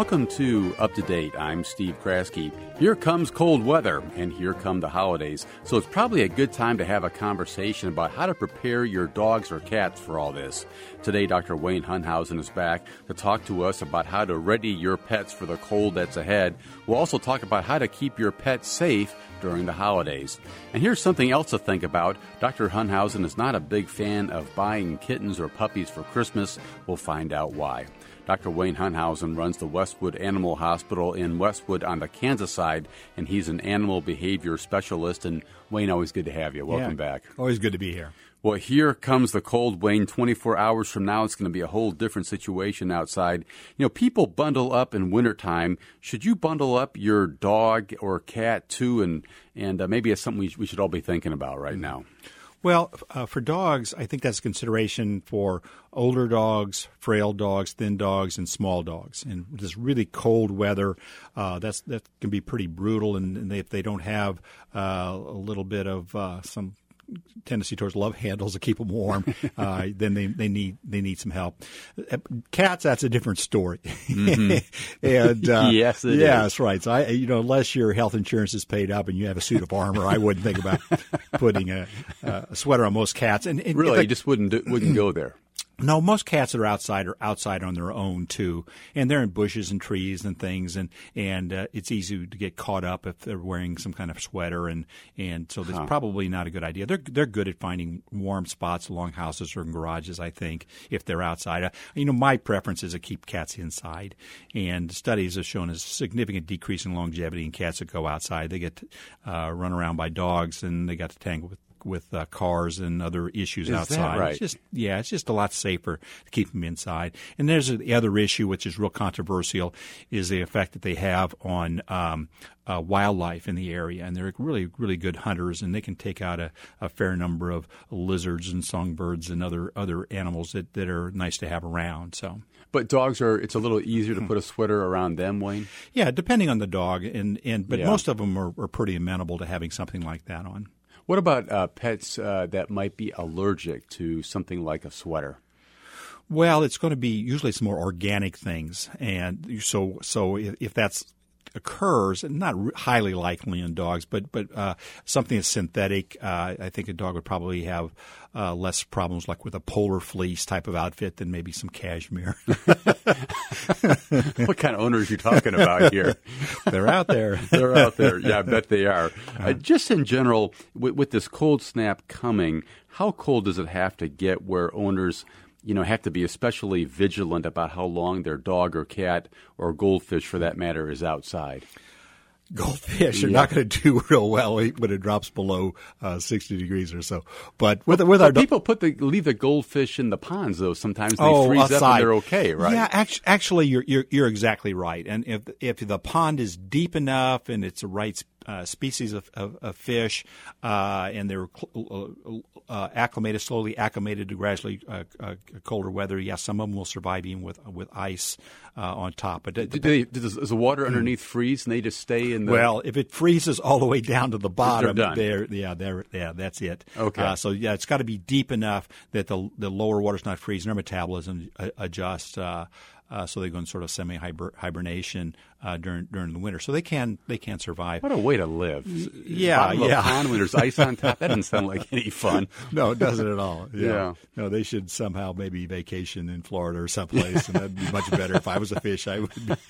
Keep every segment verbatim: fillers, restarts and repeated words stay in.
Welcome to Up to Date. I'm Steve Kraske. Here comes cold weather, and here come the holidays. So it's probably a good time to have a conversation about how to prepare your dogs or cats for all this. Today, Doctor Wayne Hunthausen is back to talk to us about how to ready your pets for the cold that's ahead. We'll also talk about how to keep your pets safe during the holidays. And here's something else to think about. Doctor Hunthausen is not a big fan of buying kittens or puppies for Christmas. We'll find out why. Doctor Wayne Hunthausen runs the Westwood Animal Hospital in Westwood on the Kansas side, and he's an animal behavior specialist. And Wayne, always good to have you. Welcome yeah, back. Always good to be here. Well, here comes the cold, Wayne. twenty-four hours from now, it's going to be a whole different situation outside. You know, people bundle up in wintertime. Should you bundle up your dog or cat, too? And, and uh, maybe it's something we, we should all be thinking about right now. Well, uh, for dogs, I think that's a consideration for older dogs, frail dogs, thin dogs, and small dogs. And this really cold weather, uh, that's that can be pretty brutal. And, and they, if they don't have uh, a little bit of uh, some tendency towards love handles to keep them warm, uh, then they, they need they need some help. Cats, that's a different story. Mm-hmm. and uh, yes, it yeah, is. that's right. So I, you know, unless your health insurance is paid up and you have a suit of armor, I wouldn't think about putting a, a sweater on most cats. And, and really, the, you just wouldn't do, wouldn't go there. No, most cats that are outside are outside on their own too, and they're in bushes and trees and things, and and uh, it's easy to get caught up if they're wearing some kind of sweater, and and so that's huh. probably not a good idea. They're they're good at finding warm spots along houses or in garages, I think, if they're outside. Uh, you know, my preference is to keep cats inside, and studies have shown a significant decrease in longevity in cats that go outside. They get uh, run around by dogs, and they got to tangle with. with uh, cars and other issues is outside. That right? It's just, yeah, it's just a lot safer to keep them inside. And there's the other issue, which is real controversial, is the effect that they have on um, uh, wildlife in the area. And they're really, really good hunters, and they can take out a, a fair number of lizards and songbirds and other other animals that, that are nice to have around. So. But dogs are, it's a little easier to put a sweater around them, Wayne? Yeah, depending on the dog. and, and But yeah. most of them are, are pretty amenable to having something like that on. What about uh, pets uh, that might be allergic to something like a sweater? Well, it's going to be usually some more organic things, and so so if, if that's occurs, not highly likely in dogs, but but uh, something that's synthetic, uh, I think a dog would probably have uh, less problems, like with a polar fleece type of outfit, than maybe some cashmere. What kind of owners are you talking about here? They're out there. They're out there. Yeah, I bet they are. Uh, just in general, with, with this cold snap coming, how cold does it have to get where owners, you know, have to be especially vigilant about how long their dog or cat or goldfish, for that matter, is outside? Goldfish are yeah. not going to do real well when it drops below uh, sixty degrees or so. But with with but our do- people put the leave the goldfish in the ponds, though. Sometimes they oh, freeze outside. up and they're okay, right? Yeah, actually, actually you're, you're you're exactly right. And if if the pond is deep enough and it's the right uh, species of, of, of fish, uh, and they're cl- uh, acclimated, slowly acclimated to gradually uh, uh, colder weather, yes, some of them will survive even with with ice uh, on top. But do, do they, does, does the water underneath freeze and they just stay in the? Well, if it freezes all the way down to the bottom, they're done. They're, yeah, they're, yeah, that's it. Okay. Uh, so yeah, it's got to be deep enough that the the lower water's not freezing. Their metabolism uh, adjusts. Uh, Uh, so they go in sort of semi-hibernation uh, during during the winter. So they can they can survive. What a way to live! Yeah, Bottom yeah. Of a pond when there's ice on top. That doesn't sound like any fun. No, it doesn't at all. Yeah. yeah. No, they should somehow maybe vacation in Florida or someplace, and that'd be much better. If I was a fish, I would be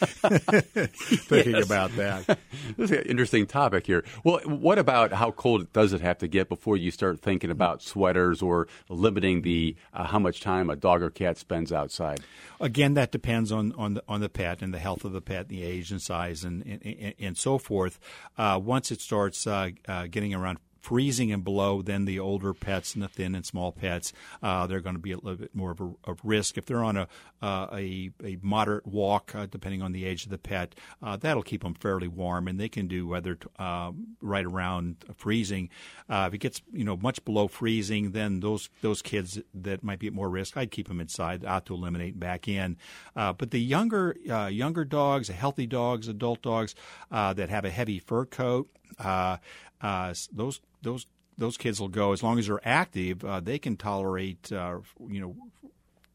thinking yes. about that. This is an interesting topic here. Well, what about how cold does it have to get before you start thinking about sweaters or limiting the uh, how much time a dog or cat spends outside? Again, that depends on on the, on the pet and the health of the pet, and the age and size, and and, and so forth. Uh, once it starts uh, uh, getting around freezing and below, then the older pets and the thin and small pets, uh, they're going to be a little bit more of a of risk. If they're on a uh, a, a moderate walk, uh, depending on the age of the pet, uh, that'll keep them fairly warm, and they can do weather t- uh, right around freezing. Uh, if it gets you know much below freezing, then those those kids that might be at more risk, I'd keep them inside, out to eliminate, back in. Uh, but the younger uh, younger dogs, healthy dogs, adult dogs uh, that have a heavy fur coat, uh, uh, those those those kids will go as long as they're active. Uh, they can tolerate uh, you know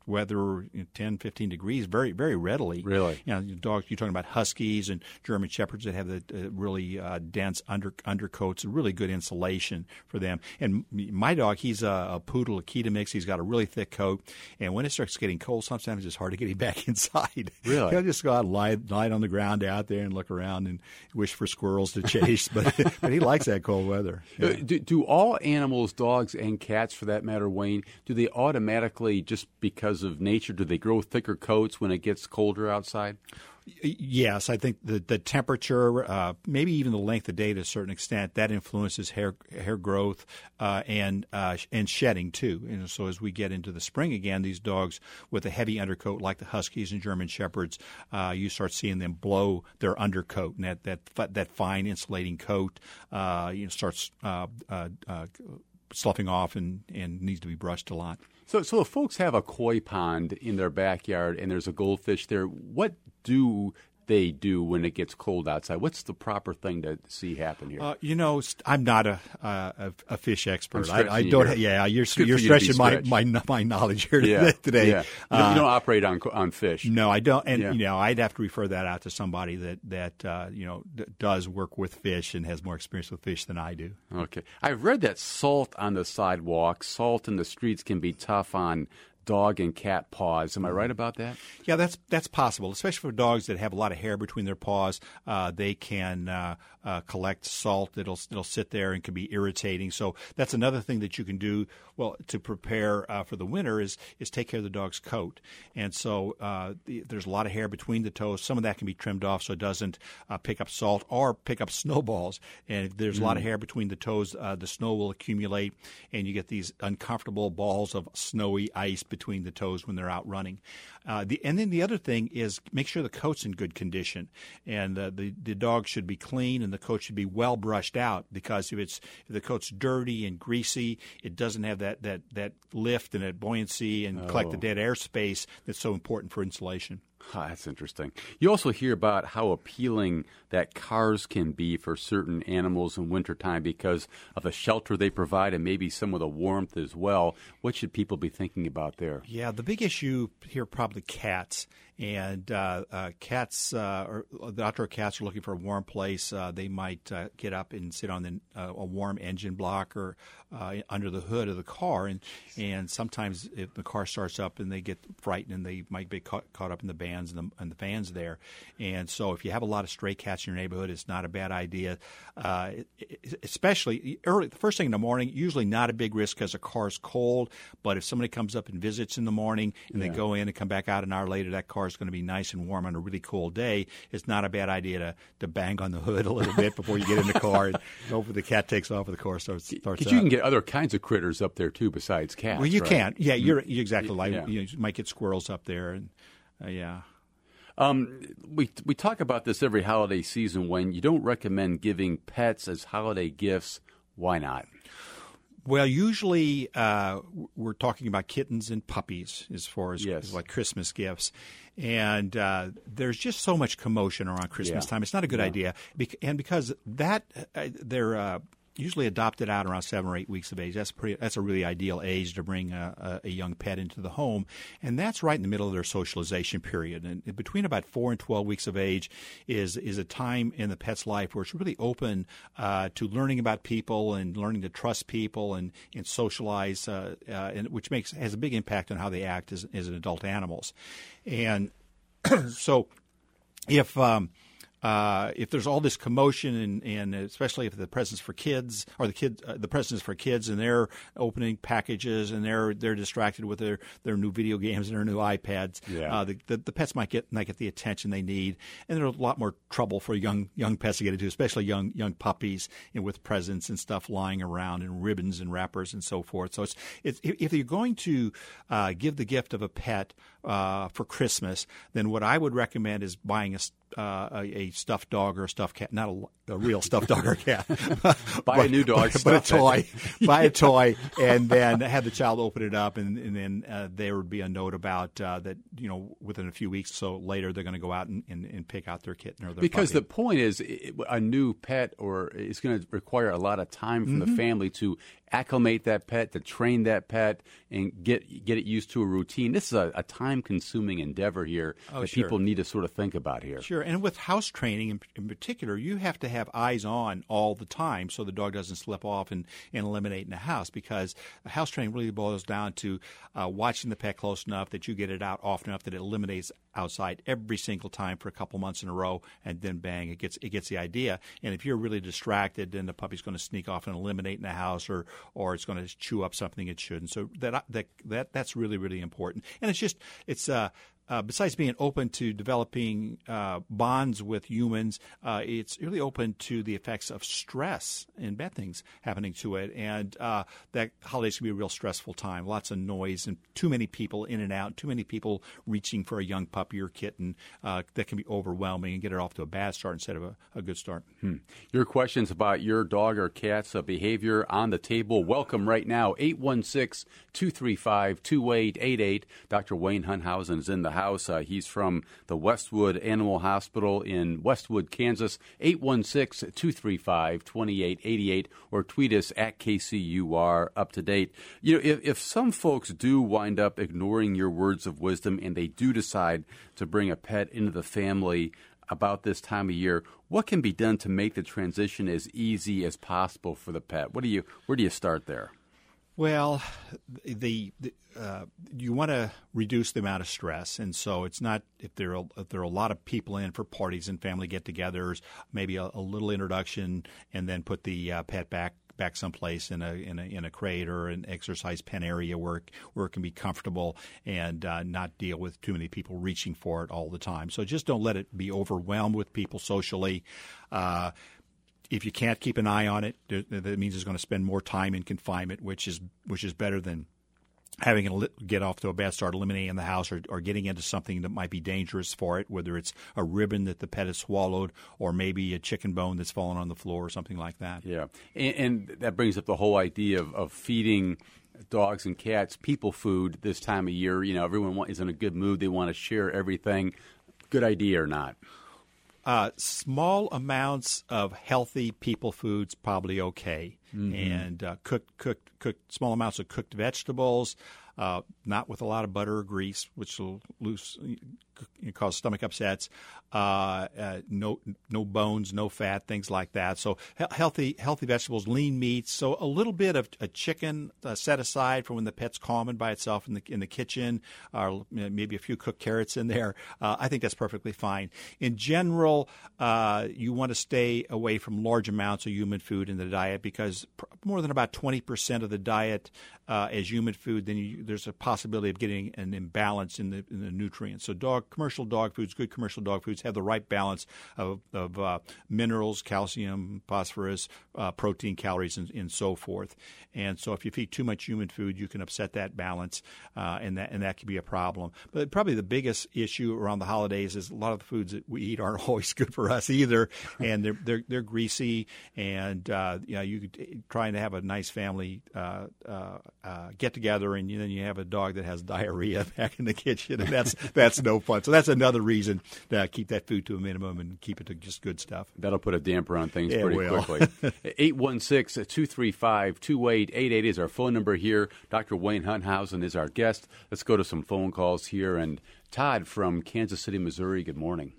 weather, you know, ten, fifteen degrees very, very readily. Really? You know, dogs, you're talking about Huskies and German Shepherds that have the uh, really uh, dense under undercoats, really good insulation for them. And my dog, he's a, a poodle, a Akita mix. He's got a really thick coat. And when it starts getting cold, sometimes it's hard to get him back inside. Really? He'll just go out and lie, lie on the ground out there and look around and wish for squirrels to chase. but but he likes that cold weather. Yeah. Do, do all animals, dogs and cats for that matter, Wayne, do they automatically, just because of nature, do they grow thicker coats when it gets colder outside? Yes, I think the the temperature, uh, maybe even the length of day to a certain extent, that influences hair hair growth uh, and uh, and shedding too. And so as we get into the spring again, these dogs with a heavy undercoat, like the Huskies and German Shepherds, uh, you start seeing them blow their undercoat, and that that that fine insulating coat, uh, you know, starts uh, uh, uh, sloughing off and, and needs to be brushed a lot. So, so if folks have a koi pond in their backyard and there's a goldfish there, what do they do when it gets cold outside? What's the proper thing to see happen here? Uh, you know, I'm not a a, a fish expert. I, I don't. Here. Yeah, you're you're stretching my, my my knowledge here yeah. today. Yeah. You, uh, you don't operate on on fish. No, I don't. And yeah. you know, I'd have to refer that out to somebody that that uh, you know d- does work with fish and has more experience with fish than I do. Okay, I've read that salt on the sidewalk, salt in the streets can be tough on dog and cat paws. Am I right about that? Yeah, that's that's possible, especially for dogs that have a lot of hair between their paws. Uh, they can uh, uh, collect salt that'll it'll sit there and can be irritating. So that's another thing that you can do. Well, to prepare uh, for the winter is is take care of the dog's coat. And so uh, the, there's a lot of hair between the toes. Some of that can be trimmed off so it doesn't uh, pick up salt or pick up snowballs. And if there's mm. a lot of hair between the toes, uh, the snow will accumulate, and you get these uncomfortable balls of snowy ice between the toes when they're out running. Uh, the, and then the other thing is make sure the coat's in good condition, and uh, the the dog should be clean and the coat should be well brushed out, because if it's if the coat's dirty and greasy, it doesn't have that that that lift and that buoyancy and oh. collect the dead air space that's so important for insulation. Oh, that's interesting. You also hear about how appealing that cars can be for certain animals in wintertime because of the shelter they provide and maybe some of the warmth as well. What should people be thinking about there? Yeah, the big issue here probably cats. And uh, uh, cats, uh, or the outdoor cats are looking for a warm place. Uh, they might uh, get up and sit on the, uh, a warm engine block or uh, under the hood of the car. And and sometimes if the car starts up and they get frightened and they might be caught, caught up in the bands and the, and the fans there. And so if you have a lot of stray cats in your neighborhood, it's not a bad idea. Uh, especially early, the first thing in the morning, usually not a big risk because the car's cold. But if somebody comes up and visits in the morning and yeah. they go in and come back out an hour later, that car is going to be nice and warm on a really cold day. It's not a bad idea to, to bang on the hood a little bit before you get in the car and hopefully the cat takes off and the car starts starts Because you can get other kinds of critters up there too besides cats. Well, you right? can. Yeah, you're, you're exactly right. Yeah. You might get squirrels up there. and uh, Yeah. Um, we we talk about this every holiday season when you don't recommend giving pets as holiday gifts. Why not? Well, usually uh, we're talking about kittens and puppies as far as, yes. as like Christmas gifts. And uh, there's just so much commotion around Christmas yeah. time. It's not a good yeah. idea. Bec- and because that uh, they're uh, usually adopted out around seven or eight weeks of age. That's pretty. That's a really ideal age to bring a, a, a young pet into the home, and that's right in the middle of their socialization period. And between about four and twelve weeks of age is is a time in the pet's life where it's really open uh, to learning about people and learning to trust people and and socialize, uh, uh, and which makes has a big impact on how they act as as adult animals. And so, if um, Uh, if there's all this commotion, and, and especially if the presents for kids or the kid, uh, the presents for kids, and they're opening packages and they're they're distracted with their, their new video games and their new iPads, yeah. uh, the, the the pets might get not get the attention they need, and there's a lot more trouble for young young pets to get into, especially young young puppies, you know, with presents and stuff lying around and ribbons and wrappers and so forth. So it's it's if you're going to uh, give the gift of a pet uh, for Christmas, then what I would recommend is buying a Uh, a, a stuffed dog or a stuffed cat, not a, a real stuffed dog or cat. Buy but, a new dog, but, but a toy. Buy a toy, and then have the child open it up, and, and then uh, there would be a note about uh, that. You know, within a few weeks, so later they're going to go out and, and, and pick out their kitten or their because puppy. The point is, it, a new pet or is going to require a lot of time from mm-hmm. the family to acclimate that pet, to train that pet, and get get it used to a routine. This is a, a time-consuming endeavor here oh, that sure. people need to sort of think about here. Sure, and with house training in, in particular, you have to have eyes on all the time so the dog doesn't slip off and, and eliminate in the house, because house training really boils down to uh, watching the pet close enough that you get it out often enough that it eliminates outside every single time for a couple months in a row, and then bang, it gets it gets the idea. And if you're really distracted, then the puppy's going to sneak off and eliminate in the house, or or it's going to chew up something it shouldn't. So that that that that's really really important. And it's just it's uh. Uh, besides being open to developing uh, bonds with humans, uh, it's really open to the effects of stress and bad things happening to it. And uh, that holidays can be a real stressful time. Lots of noise and too many people in and out, too many people reaching for a young puppy or kitten. Uh, that can be overwhelming and get it off to a bad start instead of a, a good start. Hmm. Your questions about your dog or cat's uh, behavior on the table, welcome right now. eight one six, two three five, two eight eight eight. Doctor Wayne Hunthausen is in the house. Uh, he's from the Westwood Animal Hospital in Westwood, Kansas. eight one six, two three five, two eight eight eight, or tweet us at K C U R Up to Date. You know, if, if some folks do wind up ignoring your words of wisdom and they do decide to bring a pet into the family about this time of year, what can be done to make the transition as easy as possible for the pet? What do you, where do you start there? Well, the, the uh, you want to reduce the amount of stress, and so it's not if there are if there are a lot of people in for parties and family get-togethers, maybe a, a little introduction, and then put the uh, pet back back someplace in a in a in a crate or an exercise pen area where where it can be comfortable and uh, not deal with too many people reaching for it all the time. So just don't let it be overwhelmed with people socially. Uh, If you can't keep an eye on it, that means it's going to spend more time in confinement, which is which is better than having it get off to a bad start, eliminating the house, or, or getting into something that might be dangerous for it, whether it's a ribbon that the pet has swallowed or maybe a chicken bone that's fallen on the floor or something like that. Yeah, and, and that brings up the whole idea of, of feeding dogs and cats people food this time of year. You know, everyone is in a good mood. They want to share everything. Good idea or not? Uh, small amounts of healthy people foods probably okay, mm-hmm. and uh, cooked, cooked, cooked small amounts of cooked vegetables, uh, not with a lot of butter or grease, which will loose, cause stomach upsets. Uh, uh, no, no bones, no fat, things like that. So he- healthy, healthy vegetables, lean meats. So a little bit of a chicken uh, set aside for when the pet's calming by itself in the in the kitchen, or maybe a few cooked carrots in there. Uh, I think that's perfectly fine. In general, uh, you want to stay away from large amounts of human food in the diet, because pr- more than about twenty percent of the diet uh, as human food, then you, there's a possibility of getting an imbalance in the in the nutrients. So dog commercial dog foods, good commercial dog foods, have the right balance of, of uh, minerals, calcium, phosphorus, uh, protein, calories, and, and so forth. And so if you feed too much human food, you can upset that balance, uh, and that and that can be a problem. But probably the biggest issue around the holidays is a lot of the foods that we eat aren't always good for us either, and they're they're, they're greasy, and uh, you know, you trying to have a nice family uh, uh, uh, get together, and then you have a dog that has diarrhea back in the kitchen, and that's that's no fun. So that's another reason to keep that food to a minimum and keep it to just good stuff. That'll put a damper on things yeah, pretty will. quickly. eight one six, two three five, two eight eight eight is our phone number here. Doctor Wayne Hunthausen is our guest. Let's go to some phone calls here. And Todd from Kansas City, Missouri, good morning.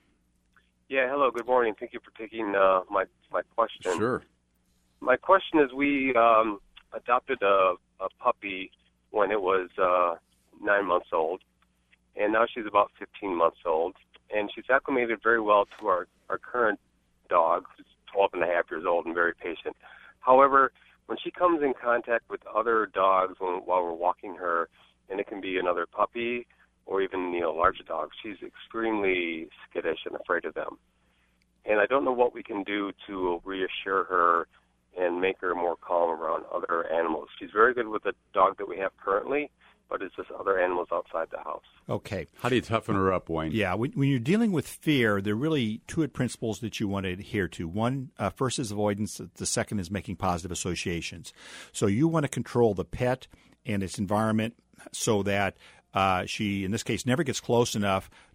Yeah, hello, good morning. Thank you for taking uh, my, my question. Sure. My question is, we um, adopted a, a puppy when it was uh, nine months old, and now she's about fifteen months old, and she's acclimated very well to our, our current dog, who's twelve and a half years old and very patient. However, when she comes in contact with other dogs when, while we're walking her, and it can be another puppy or even, you know, larger dogs, she's extremely skittish and afraid of them. And I don't know what we can do to reassure her and make her more calm around other animals. She's very good with the dog that we have currently, but it's just other animals outside the house. Okay. How do you toughen her up, Wayne? Yeah, when, when you're dealing with fear, there are really two principles that you want to adhere to. One, uh, first is avoidance. The second is making positive associations. So you want to control the pet and its environment so that uh, she, in this case, never gets close enough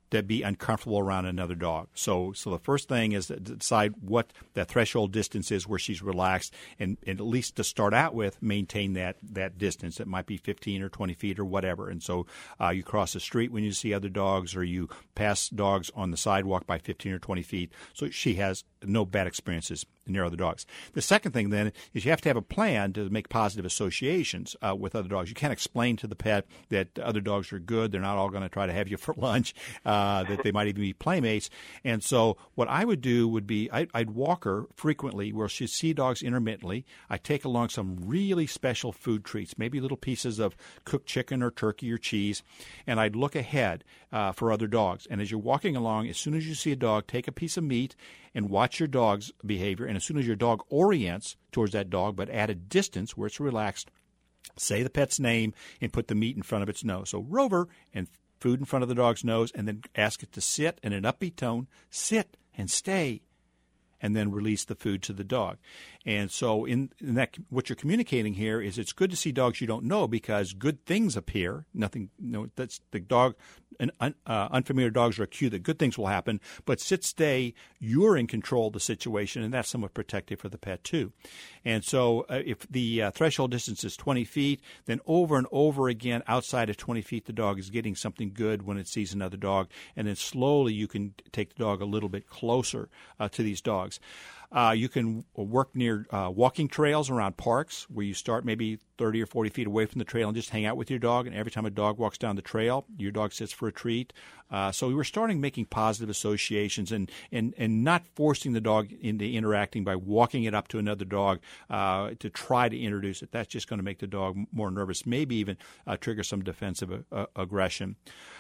to be uncomfortable around another dog. So so the first thing is to decide what that threshold distance is where she's relaxed, and, and at least to start out with, maintain that, that distance. It might be fifteen or twenty feet or whatever. And so uh, you cross the street when you see other dogs, or you pass dogs on the sidewalk by fifteen or twenty feet. So she has no bad experiences near other dogs. The second thing then is you have to have a plan to make positive associations uh, with other dogs. You can't explain to the pet that other dogs are good. They're not all going to try to have you for lunch, uh, that they might even be playmates. And so what I would do would be I, I'd walk her frequently where she'd see dogs intermittently. I'd take along some really special food treats, maybe little pieces of cooked chicken or turkey or cheese, and I'd look ahead uh, for other dogs. And as you're walking along, as soon as you see a dog, take a piece of meat and watch your dog's behavior. And as soon as your dog orients towards that dog, but at a distance where it's relaxed, say the pet's name and put the meat in front of its nose. So Rover, and food in front of the dog's nose, and then ask it to sit in an upbeat tone, sit and stay, and then release the food to the dog. And so in, in that, what you're communicating here is it's good to see dogs you don't know because good things appear. Nothing, you know, that's the dog, and un, uh, unfamiliar dogs are a cue that good things will happen. But sit, stay, you're in control of the situation, and that's somewhat protective for the pet too. And so uh, if the uh, threshold distance is twenty feet, then over and over again outside of twenty feet, the dog is getting something good when it sees another dog. And then slowly you can take the dog a little bit closer uh, to these dogs. Uh, you can work near uh, walking trails around parks where you start maybe thirty or forty feet away from the trail and just hang out with your dog. And every time a dog walks down the trail, your dog sits for a treat. Uh, so we were starting making positive associations and, and, and not forcing the dog into interacting by walking it up to another dog uh, to try to introduce it. That's just going to make the dog more nervous, maybe even uh, trigger some defensive uh, aggression.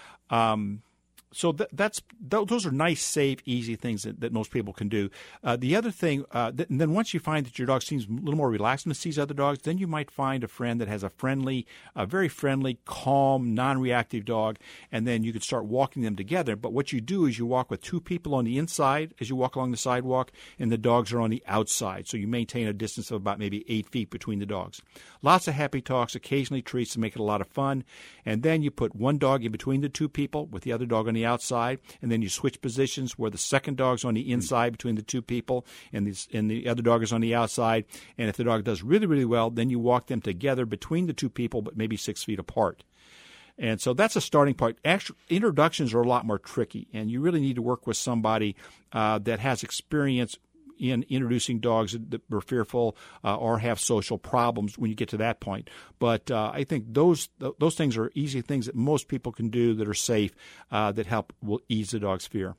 Um So th- that's th- those are nice, safe, easy things that, that most people can do. Uh, the other thing, uh, th- and then once you find that your dog seems a little more relaxed when it sees other dogs, then you might find a friend that has a friendly, a very friendly, calm, non-reactive dog, and then you can start walking them together. But what you do is you walk with two people on the inside as you walk along the sidewalk, and the dogs are on the outside. So you maintain a distance of about maybe eight feet between the dogs. Lots of happy talks, occasionally treats to make it a lot of fun. And then you put one dog in between the two people with the other dog on the outside, and then you switch positions where the second dog's on the inside between the two people and, these, and the other dog is on the outside. And if the dog does really, really well, then you walk them together between the two people, but maybe six feet apart. And so that's a starting point. Actual introductions are a lot more tricky, and you really need to work with somebody uh, that has experience in introducing dogs that are fearful uh, or have social problems when you get to that point. But uh, I think those those things are easy things that most people can do that are safe, uh, that help will ease the dog's fear.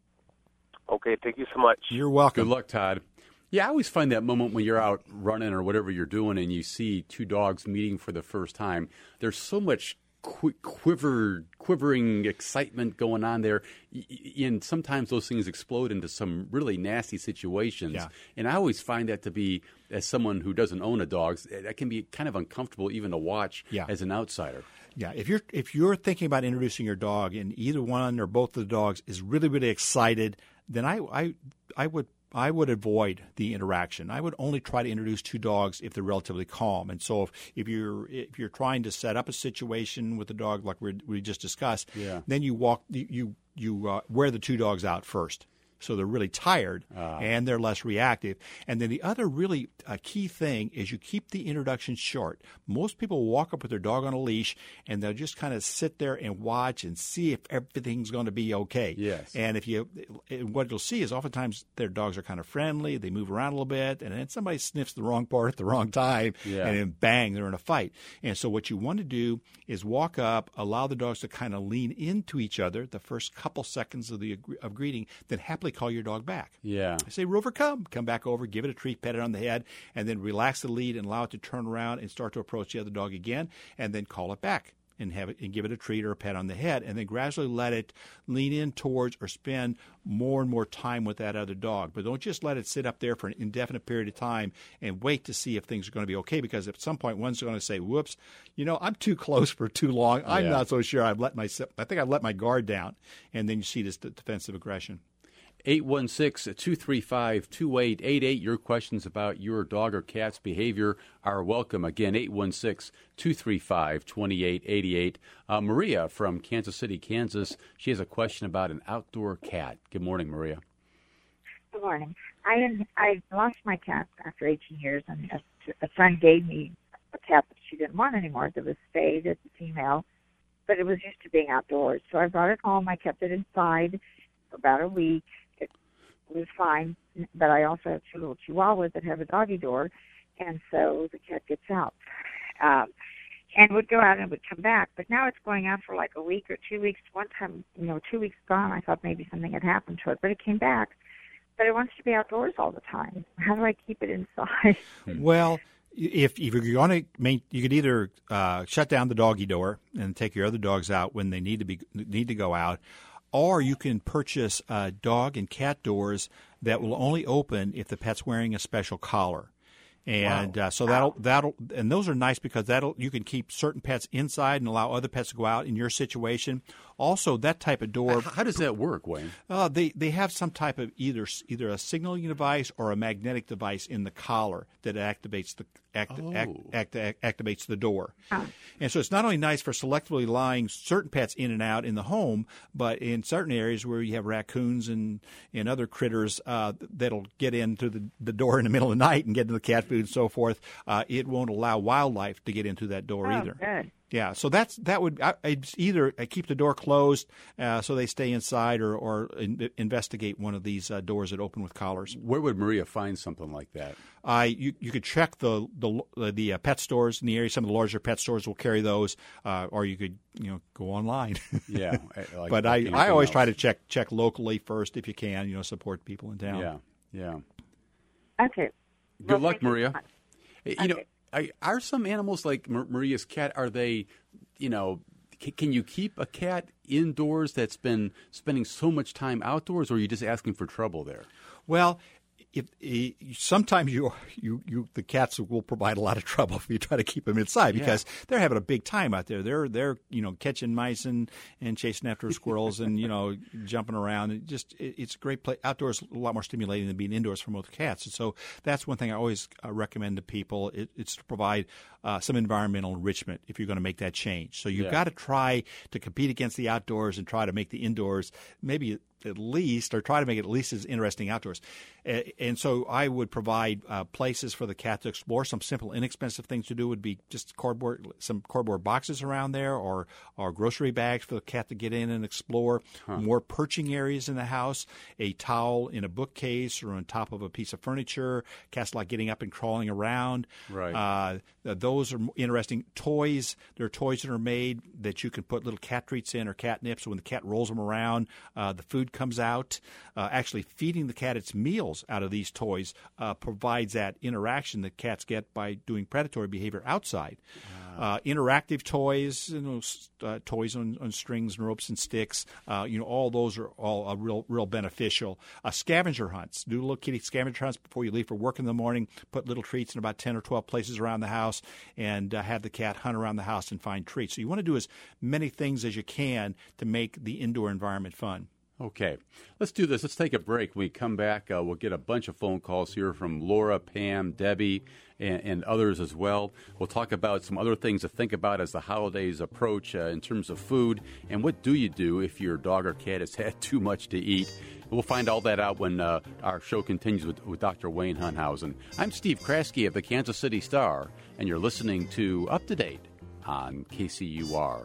Okay, thank you so much. You're welcome. Good luck, Todd. Yeah, I always find that moment when you're out running or whatever you're doing and you see two dogs meeting for the first time, there's so much Qu- quiver, quivering excitement going on there, and sometimes those things explode into some really nasty situations. Yeah. And I always find that to be, as someone who doesn't own a dog, that can be kind of uncomfortable even to watch yeah. as an outsider. Yeah, if you're if you're thinking about introducing your dog, and either one or both of the dogs is really really excited, then I I I would. I would avoid the interaction. I would only try to introduce two dogs if they're relatively calm. And so if, if you're if you're trying to set up a situation with the dog like we we just discussed, yeah. then you walk you you uh, wear the two dogs out first. So they're really tired uh. and they're less reactive. And then the other really uh, key thing is you keep the introduction short. Most people walk up with their dog on a leash and they'll just kind of sit there and watch and see if everything's going to be okay. Yes. And if you, what you'll see is oftentimes their dogs are kind of friendly. They move around a little bit, and then somebody sniffs the wrong part at the wrong time, yeah. and then bang, they're in a fight. And so what you want to do is walk up, allow the dogs to kind of lean into each other the first couple seconds of the of greeting, then happily call your dog back. Yeah. I say, Rover, come. Come back over, give it a treat, pet it on the head, and then relax the lead and allow it to turn around and start to approach the other dog again, and then call it back and have it and give it a treat or a pet on the head, and then gradually let it lean in towards or spend more and more time with that other dog. But don't just let it sit up there for an indefinite period of time and wait to see if things are going to be okay, because at some point one's going to say, whoops, you know, I'm too close for too long. I'm yeah. not so sure I've let my I think I've let my guard down. And then you see this defensive aggression. eight one six, two three five, two eight eight eight. Your questions about your dog or cat's behavior are welcome. Again, eight one six, two three five, two eight eight eight. Uh, Maria from Kansas City, Kansas, she has a question about an outdoor cat. Good morning, Maria. Good morning. I I lost my cat after eighteen years, and a, a friend gave me a cat that she didn't want anymore. That was spayed as a female, but it was used to being outdoors. So I brought it home. I kept it inside for about a week. It was fine, but I also have two little chihuahuas that have a doggy door, and so the cat gets out. Um, and would go out and would come back. But now it's going out for like a week or two weeks. One time, you know, two weeks gone, I thought maybe something had happened to it, but it came back. But it wants to be outdoors all the time. How do I keep it inside? Well, if, if you're going to make, you could either uh, shut down the doggy door and take your other dogs out when they need to be need to go out, or you can purchase uh, dog and cat doors that will only open if the pet's wearing a special collar. And wow. uh, so that'll that'll and those are nice because that'll you can keep certain pets inside and allow other pets to go out in your situation. Also, that type of door. How does that work, Wayne? Uh, they they have some type of either either a signaling device or a magnetic device in the collar that activates the act, oh. act, act, act, activates the door. Oh. And so it's not only nice for selectively allowing certain pets in and out in the home, but in certain areas where you have raccoons and, and other critters uh, that'll get into the, the door in the middle of the night and get into the cat food and so forth, uh, it won't allow wildlife to get into that door oh, either. Good. Yeah, so that's that would I, I'd either I keep the door closed uh, so they stay inside, or or in, investigate one of these uh, doors that open with collars. Where would Maria find something like that? I uh, you you could check the the the uh, pet stores in the area. Some of the larger pet stores will carry those, uh, or you could you know go online. Yeah, like but I, I always else. try to check check locally first if you can. You know, support people in town. Yeah, yeah. Okay. Good Well, luck, Maria. You, you know. okay. I, are some animals like Maria's cat, are they, you know, c- can you keep a cat indoors that's been spending so much time outdoors, or are you just asking for trouble there? Well, if, if sometimes you, you, you, the cats will provide a lot of trouble if you try to keep them inside because yeah. they're having a big time out there. They're they're you know catching mice and, and chasing after squirrels and you know jumping around. It just it, it's a great place. Outdoors a lot more stimulating than being indoors for most cats. And so that's one thing I always uh, recommend to people. It, it's to provide uh, some environmental enrichment if you're going to make that change. So you've yeah. got to try to compete against the outdoors and try to make the indoors maybe at least, or try to make it at least as interesting outdoors. Uh, and so I would provide uh, places for the cat to explore. Some simple, inexpensive things to do would be just cardboard, some cardboard boxes around there, or, or grocery bags for the cat to get in and explore. Huh. More perching areas in the house, a towel in a bookcase or on top of a piece of furniture. Cats like getting up and crawling around. Right. Uh, those are interesting. Toys, there are toys that are made that you can put little cat treats in or catnip, so when the cat rolls them around, uh, the food comes out. Uh, actually feeding the cat its meals out of these toys uh, provides that interaction that cats get by doing predatory behavior outside. Uh, interactive toys, you know, uh, toys on, on strings and ropes and sticks, uh, you know, all those are all uh, real, real beneficial. Uh, scavenger hunts. Do little kitty scavenger hunts before you leave for work in the morning. Put little treats in about ten or twelve places around the house and uh, have the cat hunt around the house and find treats. So you want to do as many things as you can to make the indoor environment fun. Okay, let's do this. Let's take a break. When we come back, uh, we'll get a bunch of phone calls here from Laura, Pam, Debbie, and, and others as well. We'll talk about some other things to think about as the holidays approach uh, in terms of food, and what do you do if your dog or cat has had too much to eat. We'll find all that out when uh, our show continues with, with Doctor Wayne Hunthausen. I'm Steve Kraske of the Kansas City Star, and you're listening to Up to Date on K C U R.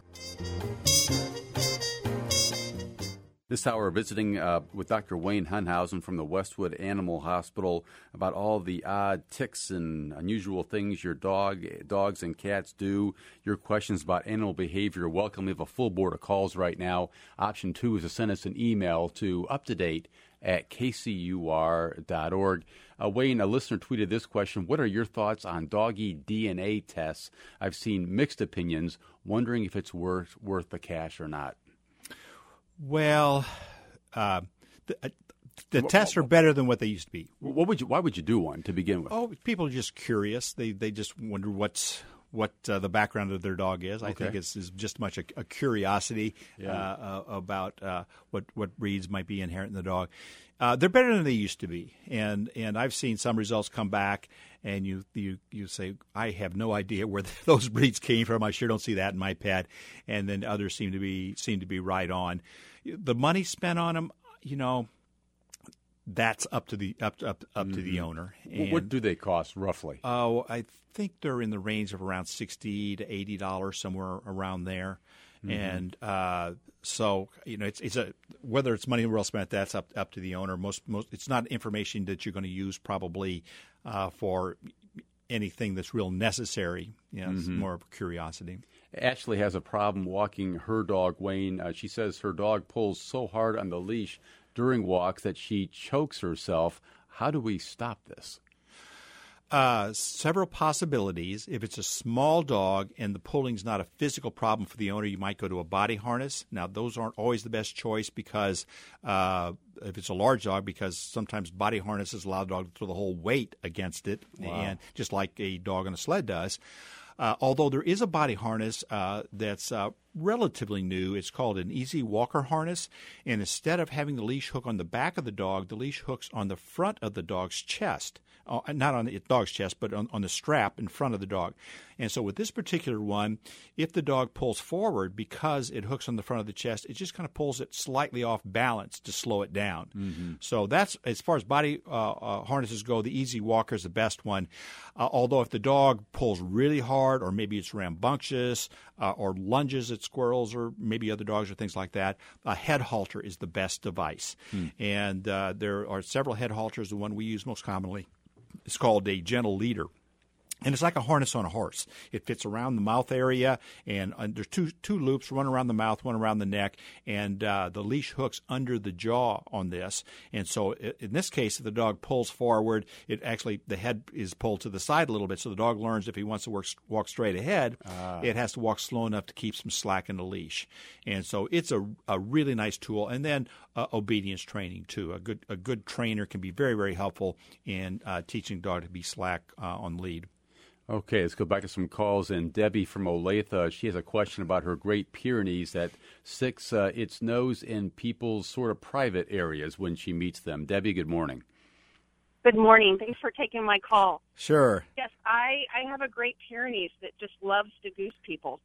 This hour, visiting uh, with Doctor Wayne Hunthausen from the Westwood Animal Hospital about all the odd ticks and unusual things your dog, dogs and cats do. Your questions about animal behavior, welcome. We have a full board of calls right now. Option two is to send us an email to uptodate at k c u r dot org. Uh, Wayne, a listener tweeted this question: what are your thoughts on doggy D N A tests? I've seen mixed opinions, wondering if it's worth worth the cash or not. Well, uh, the, uh, the tests are better than what they used to be. What would you? Why would you do one to begin with? Oh, people are just curious. They they just wonder what's what uh, the background of their dog is. I Okay. think it's, it's just much a, a curiosity Yeah. uh, uh, about uh, what what breeds might be inherent in the dog. Uh, they're better than they used to be, and and I've seen some results come back, and you you you say, I have no idea where those breeds came from. I sure don't see that in my pet, and then others seem to be seem to be right on. The money spent on them, you know, that's up to the up up up to the owner. What- what do they cost roughly? Oh, I think they're in the range of around sixty to eighty dollars, somewhere around there. And uh, so, you know, it's it's a whether it's money well spent, that's up up to the owner. Most most it's not information that you're going to use probably uh, for anything that's real necessary. You know, it's more of curiosity. Ashley has a problem walking her dog, Wayne. Uh, she says her dog pulls so hard on the leash during walks that she chokes herself. How do we stop this? Uh, several possibilities. If it's a small dog and the pulling's not a physical problem for the owner, you might go to a body harness. Now, those aren't always the best choice because uh, if it's a large dog, because sometimes body harnesses allow the dog to throw the whole weight against it, and just like a dog on a sled does. Uh, although there is a body harness uh, that's uh, relatively new. It's called an Easy Walker harness, and instead of having the leash hook on the back of the dog, the leash hooks on the front of the dog's chest. Uh, not on the dog's chest, but on, on the strap in front of the dog. And so with this particular one, if the dog pulls forward because it hooks on the front of the chest, it just kind of pulls it slightly off balance to slow it down. Mm-hmm. So that's, as far as body uh, uh, harnesses go, the Easy Walker is the best one. Uh, although if the dog pulls really hard, or maybe it's rambunctious, uh, or lunges at squirrels, or maybe other dogs or things like that, a head halter is the best device. Mm. And uh, there are several head halters. The one we use most commonly is called a gentle leader. And it's like a harness on a horse. It fits around the mouth area, and uh, there's two two loops, one around the mouth, one around the neck, and uh, the leash hooks under the jaw on this. And so in this case, if the dog pulls forward, it actually, the head is pulled to the side a little bit, so the dog learns if he wants to work, walk straight ahead, ah. it has to walk slow enough to keep some slack in the leash. And so it's a, a really nice tool. And then uh, obedience training, too. A good, a good trainer can be very, very helpful in uh, teaching the dog to be slack uh, on lead. Okay, let's go back to some calls. And Debbie from Olathe, she has a question about her Great Pyrenees that sticks uh, its nose in people's sort of private areas when she meets them. Debbie, good morning. Good morning. Thanks for taking my call. Sure. Yes, I, I have a Great Pyrenees that just loves to goose people.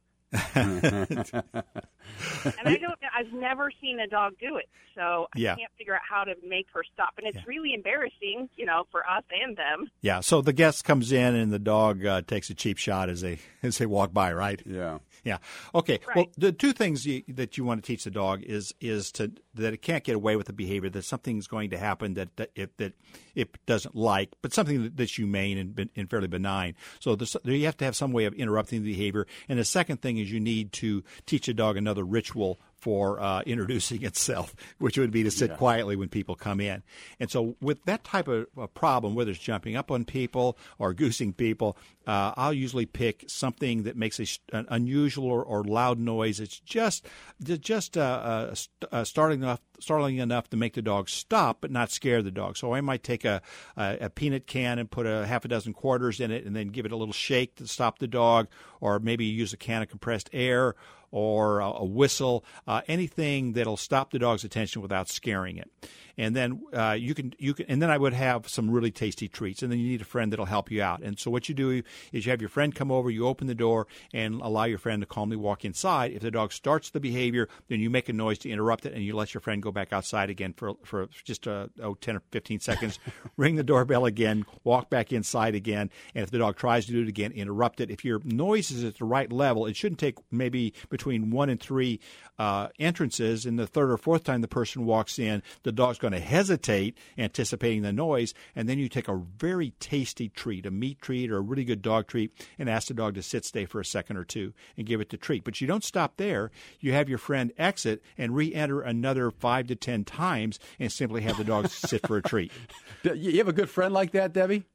And I don't. I've never seen a dog do it, so I yeah. can't figure out how to make her stop. And it's yeah. really embarrassing, you know, for us and them. Yeah. So the guest comes in, and the dog uh, takes a cheap shot as they as they walk by, right? Yeah. Yeah. Okay. Right. Well, the two things you, that you want to teach the dog is is to that it can't get away with the behavior. That something's going to happen that that it that it doesn't like, but something that's humane and, and fairly benign. So this, you have to have some way of interrupting the behavior. And the second thing is you need to teach a dog another ritual for uh, introducing itself, which would be to sit yeah. quietly when people come in. And so with that type of a problem, whether it's jumping up on people or goosing people, uh, I'll usually pick something that makes a, an unusual or, or loud noise. It's just just uh, uh, uh, startling enough, startling enough to make the dog stop, but not scare the dog. So I might take a, a, a peanut can and put a half a dozen quarters in it and then give it a little shake to stop the dog, or maybe use a can of compressed air, or a, a whistle, uh, anything that'll stop the dog's attention without scaring it. And then uh, you can you can, and then I would have some really tasty treats. And then you need a friend that'll help you out. And so what you do is you have your friend come over, you open the door, and allow your friend to calmly walk inside. If the dog starts the behavior, then you make a noise to interrupt it, and you let your friend go back outside again for for just uh, oh, ten or fifteen seconds. Ring the doorbell again, walk back inside again, and if the dog tries to do it again, interrupt it. If your noise is at the right level, it shouldn't take maybe between one and three uh, entrances, and the third or fourth time the person walks in, the dog's going to hesitate, anticipating the noise, and then you take a very tasty treat, a meat treat or a really good dog treat, and ask the dog to sit stay for a second or two and give it the treat. But you don't stop there. You have your friend exit and re-enter another five to ten times and simply have the dog sit for a treat. You have a good friend like that, Debbie?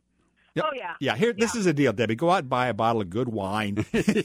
Oh, yeah. Yeah, here. Yeah. This is a deal, Debbie. Go out and buy a bottle of good wine.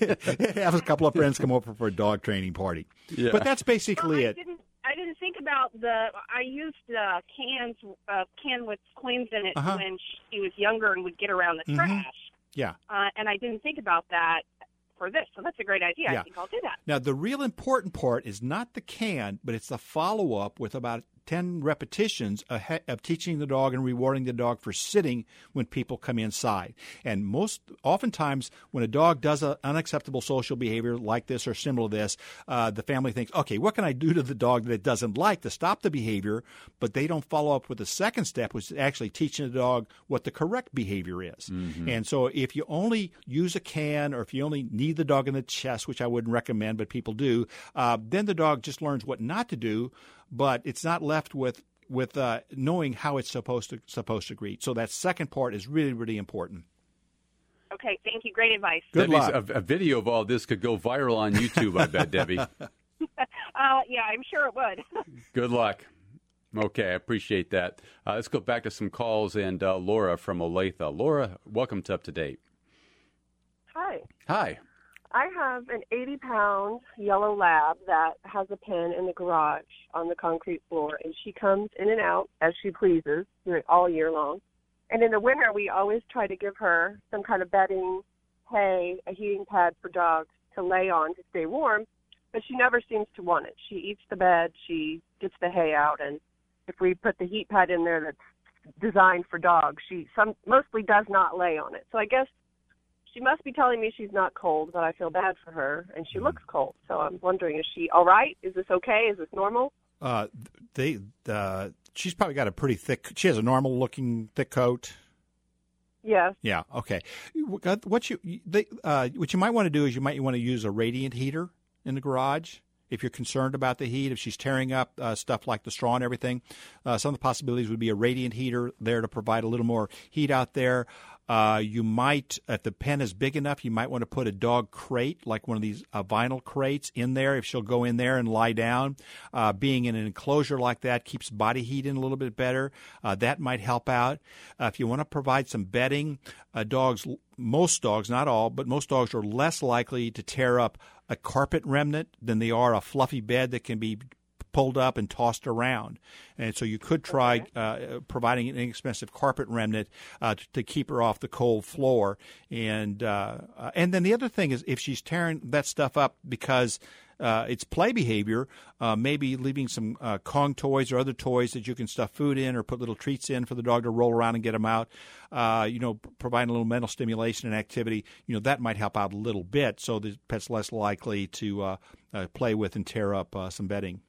Have a couple of friends come over for a dog training party. Yeah. But that's basically well, I it. Didn't, I didn't think about the – I used uh, cans, uh, can with coins in it uh-huh. when she was younger and would get around the mm-hmm. trash. Yeah. Uh, and I didn't think about that for this, so that's a great idea. Yeah. I think I'll do that. Now, the real important part is not the can, but it's the follow-up with about ten repetitions of teaching the dog and rewarding the dog for sitting when people come inside. And most oftentimes when a dog does an unacceptable social behavior like this or similar to this, uh, the family thinks, okay, what can I do to the dog that it doesn't like to stop the behavior? But they don't follow up with the second step, which is actually teaching the dog what the correct behavior is. Mm-hmm. And so if you only use a can or if you only knee the dog in the chest, which I wouldn't recommend, but people do, uh, then the dog just learns what not to do, but it's not left with with uh, knowing how it's supposed to supposed to greet. So that second part is really, really important. Okay, thank you. Great advice. Good Debbie's, luck. A, a video of all this could go viral on YouTube, I bet, Debbie. uh, yeah, I'm sure it would. Good luck. Okay, I appreciate that. Uh, let's go back to some calls, and uh, Laura from Olathe. Laura, welcome to Up to Date. Hi. Hi. I have an eighty-pound yellow lab that has a pen in the garage on the concrete floor, and she comes in and out as she pleases all year long. And in the winter, we always try to give her some kind of bedding, hay, a heating pad for dogs to lay on to stay warm, but she never seems to want it. She eats the bed, she gets the hay out, and if we put the heat pad in there that's designed for dogs, she some mostly does not lay on it. So I guess she must be telling me she's not cold, but I feel bad for her, and she looks cold. So I'm wondering, is she all right? Is this okay? Is this normal? Uh, they, uh, she's probably got a pretty thick. She has a normal-looking thick coat. Yes. Yeah. Okay. What you they, uh, what you might want to do is you might want to use a radiant heater in the garage. If you're concerned about the heat, if she's tearing up uh, stuff like the straw and everything, uh, some of the possibilities would be a radiant heater there to provide a little more heat out there. Uh, you might, if the pen is big enough, you might want to put a dog crate, like one of these uh, vinyl crates, in there if she'll go in there and lie down. Uh, being in an enclosure like that keeps body heat in a little bit better. Uh, that might help out. Uh, if you want to provide some bedding, uh, dogs, most dogs, not all, but most dogs are less likely to tear up a carpet remnant than they are a fluffy bed that can be pulled up and tossed around. And so you could try Okay. uh, providing an inexpensive carpet remnant uh, to, to keep her off the cold floor. And uh, uh, and then the other thing is if she's tearing that stuff up because uh, it's play behavior, uh, maybe leaving some uh, Kong toys or other toys that you can stuff food in or put little treats in for the dog to roll around and get them out, uh, you know, providing a little mental stimulation and activity, you know, that might help out a little bit so the pet's less likely to uh, uh, play with and tear up uh, some bedding.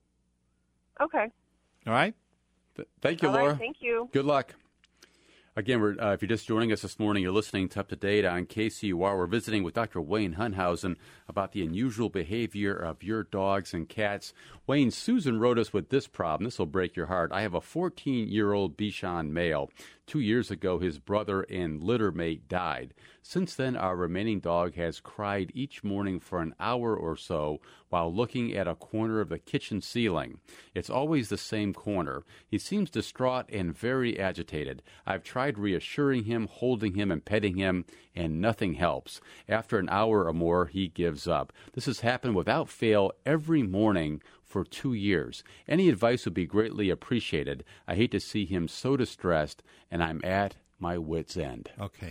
Okay. All right? Th- thank you, All Laura. right, thank you. Good luck. Again, we're, uh, if you're just joining us this morning, you're listening to Up to Date on K C U R. We're visiting with Doctor Wayne Hunthausen about the unusual behavior of your dogs and cats. Wayne, Susan wrote us with this problem. This will break your heart. I have a fourteen-year-old Bichon male. Two years ago, his brother and litter mate died. Since then, our remaining dog has cried each morning for an hour or so while looking at a corner of the kitchen ceiling. It's always the same corner. He seems distraught and very agitated. I've tried reassuring him, holding him, and petting him, and nothing helps. After an hour or more, he gives up. This has happened without fail every morning for two years. Any advice would be greatly appreciated. I hate to see him so distressed, and I'm at my wit's end. Okay.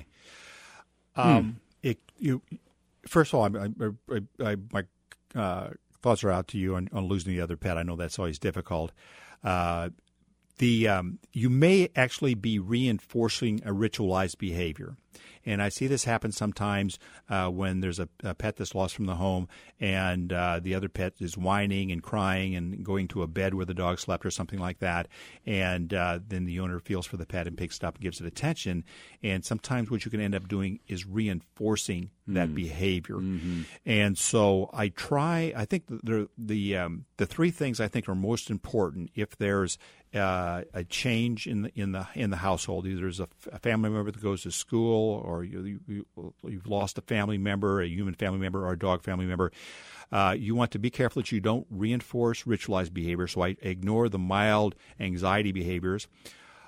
Um, it, you, first of all, I, I, I, I, my uh, thoughts are out to you on, on losing the other pet. I know that's always difficult. Uh, the um, you may actually be reinforcing a ritualized behavior. And I see this happen sometimes uh, when there's a, a pet that's lost from the home and uh, the other pet is whining and crying and going to a bed where the dog slept or something like that. And uh, then the owner feels for the pet and picks it up and gives it attention. And sometimes what you can end up doing is reinforcing that mm. behavior. Mm-hmm. And so I try, I think the the, um, the three things I think are most important if there's uh, a change in the, in the, in the household, either there's a, a family member that goes to school or you, you, you've lost a family member, a human family member, or a dog family member, uh, you want to be careful that you don't reinforce ritualized behavior. So I ignore the mild anxiety behaviors.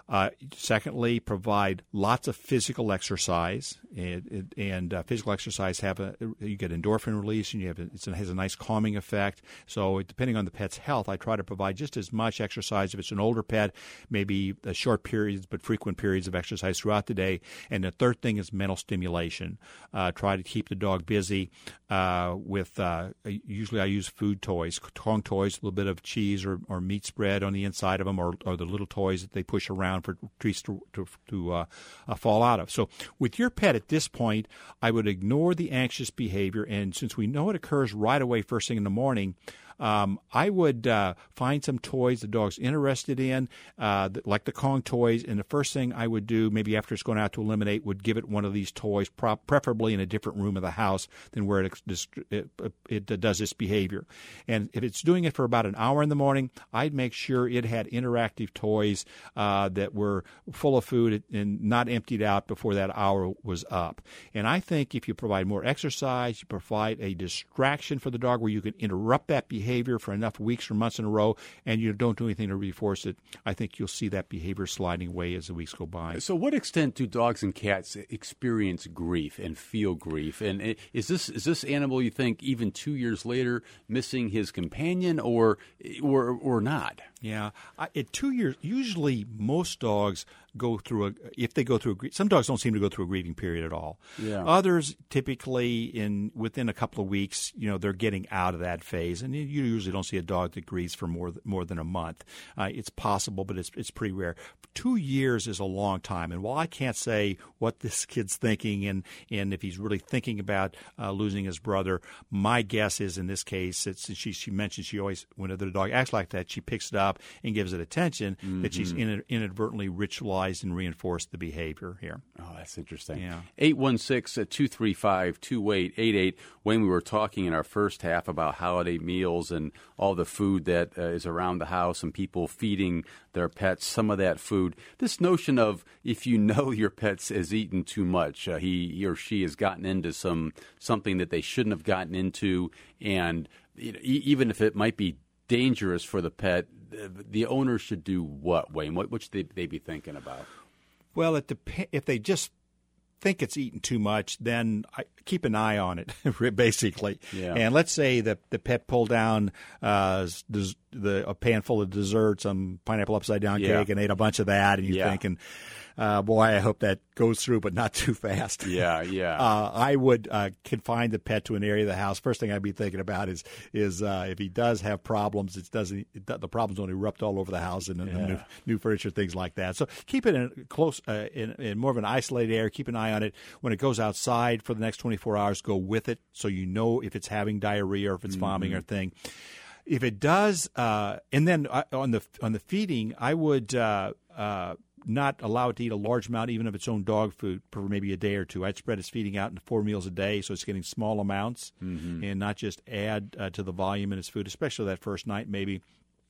Uh, secondly, provide lots of physical exercise, and, and uh, physical exercise have a you get endorphin release, and you have a, it's, it has a nice calming effect. So depending on the pet's health, I try to provide just as much exercise. If it's an older pet, maybe a short periods but frequent periods of exercise throughout the day. And the third thing is mental stimulation. Uh, try to keep the dog busy uh, with uh, usually I use food toys, Kong toys, a little bit of cheese or, or meat spread on the inside of them, or, or the little toys that they push around for treats to, to, to uh, uh, fall out of. So with your pet at this point, I would ignore the anxious behavior, and since we know it occurs right away first thing in the morning, Um, I would uh, find some toys the dog's interested in, uh, like the Kong toys, and the first thing I would do, maybe after it's going out to eliminate, would give it one of these toys, pro- preferably in a different room of the house than where it, it, it, it does this behavior. And if it's doing it for about an hour in the morning, I'd make sure it had interactive toys uh, that were full of food and not emptied out before that hour was up. And I think if you provide more exercise, you provide a distraction for the dog where you can interrupt that behavior behavior for enough weeks or months in a row, and you don't do anything to reinforce it, I think you'll see that behavior sliding away as the weeks go by. So what extent do dogs and cats experience grief and feel grief? And is this is this animal, you think, even two years later, missing his companion or or, or not? Yeah. I, at two years, usually most dogs go through a, if they go through a, some dogs don't seem to go through a grieving period at all. Yeah. Others typically in, within a couple of weeks, you know, they're getting out of that phase. And you usually don't see a dog that grieves for more, more than a month. Uh, it's possible, but it's, it's pretty rare. Two years is a long time. And while I can't say what this kid's thinking and, and if he's really thinking about uh, losing his brother, my guess is in this case, it's, she, she mentioned she always, whenever the dog acts like that, she picks it up and gives it attention, mm-hmm. that she's inadvertently ritualized and reinforced the behavior here. Oh, that's interesting. Yeah. eight one six, two three five, two eight eight eight. Wayne, we were talking in our first half about holiday meals and all the food that uh, is around the house and people feeding their pets some of that food. This notion of if you know your pet has eaten too much, uh, he, he or she has gotten into some something that they shouldn't have gotten into, and you know, e- even if it might be dangerous for the pet, the owner should do what, Wayne? What, what should they, they be thinking about? Well, it dep- if they just think it's eaten too much, then I keep an eye on it, basically. Yeah. And let's say that the pet pulled down uh, des- the a pan full of dessert, some pineapple upside down yeah. cake, and ate a bunch of that, and you're yeah. thinking, uh, boy, I hope that goes through, but not too fast. Yeah, yeah. Uh, I would uh, confine the pet to an area of the house. First thing I'd be thinking about is is uh, if he does have problems, it doesn't it, the problems don't erupt all over the house and, yeah. and new, new furniture, things like that. So keep it in close, uh, in, in more of an isolated area. Keep an eye on it. When it goes outside for the next twenty-four hours, go with it so you know if it's having diarrhea or if it's mm-hmm. vomiting or thing. If it does, uh, and then on the on the feeding, I would uh, uh, not allow it to eat a large amount, even of its own dog food, for maybe a day or two. I'd spread its feeding out into four meals a day, so it's getting small amounts, mm-hmm. and not just add uh, to the volume in its food, especially that first night maybe.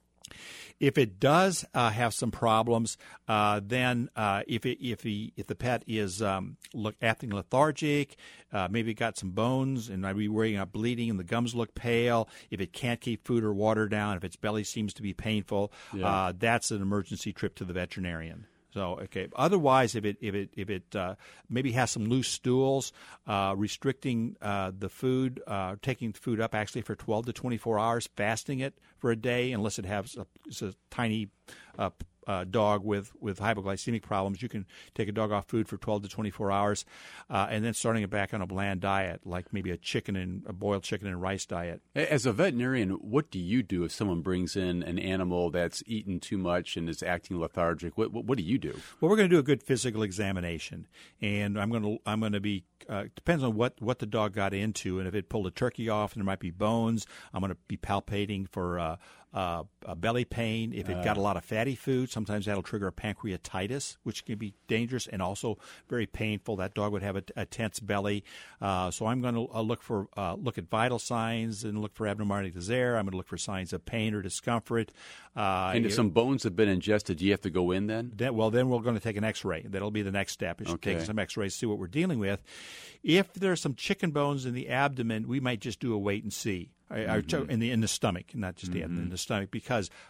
If it does uh, have some problems, uh, then uh, if it, if he if the pet is um, look acting lethargic, uh, maybe it got some bones and might be worrying about bleeding, and the gums look pale. If it can't keep food or water down, if its belly seems to be painful, yeah. uh, that's an emergency trip to the veterinarian. So okay. Otherwise, if it if it if it uh, maybe has some loose stools, uh, restricting uh, the food, uh, taking the food up actually for twelve to twenty-four hours, fasting it for a day, unless it has a, it's a tiny uh, uh, dog with, with hypoglycemic problems, you can take a dog off food for twelve to twenty-four hours, uh, and then starting it back on a bland diet, like maybe a chicken and a boiled chicken and rice diet. As a veterinarian, what do you do if someone brings in an animal that's eaten too much and is acting lethargic? What what, what do you do? Well, we're going to do a good physical examination, and I'm going to I'm going to be uh, depends on what, what the dog got into, and if it pulled a turkey off and there might be bones, I'm going to be palpating for uh, uh, a belly pain. If it uh, got a lot of fatty food, sometimes that'll trigger a pancreatitis, which can be dangerous and also very painful. That dog would have a, a tense belly. Uh, so I'm going to uh, look for uh, look at vital signs and look for abnormalities there. I'm going to look for signs of pain or discomfort. Uh, and if it, some bones have been ingested, do you have to go in then? That, well, then we're going to take an X-ray. That'll be the next step. Is okay. Taking some X-rays, see what we're dealing with. If there's some chicken bones in the abdomen, we might just do a wait and see. Mm-hmm. In the in the stomach, not just the mm-hmm. abdomen, in the stomach, because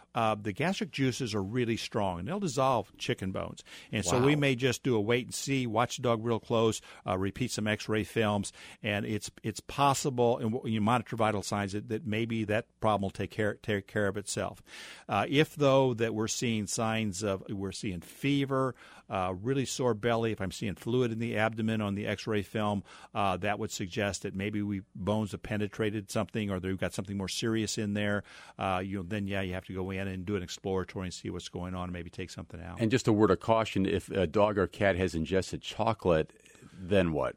uh, the gastric juices are really strong, and they'll dissolve chicken bones. And Wow. so we may just do a wait and see, watch the dog real close, uh, repeat some X-ray films, and it's it's possible, and you monitor vital signs, that, that maybe that problem will take care take care of itself. Uh, if though that we're seeing signs of we're seeing fever, uh, really sore belly, if I'm seeing fluid in the abdomen on the X-ray film, uh, that would suggest that maybe we bones have penetrated something, or they've got something more serious in there. Uh, you know, then yeah, you have to go in and do an exploratory and see what's going on, and maybe take something out. And just a word of caution: if a dog or cat has ingested chocolate, then what?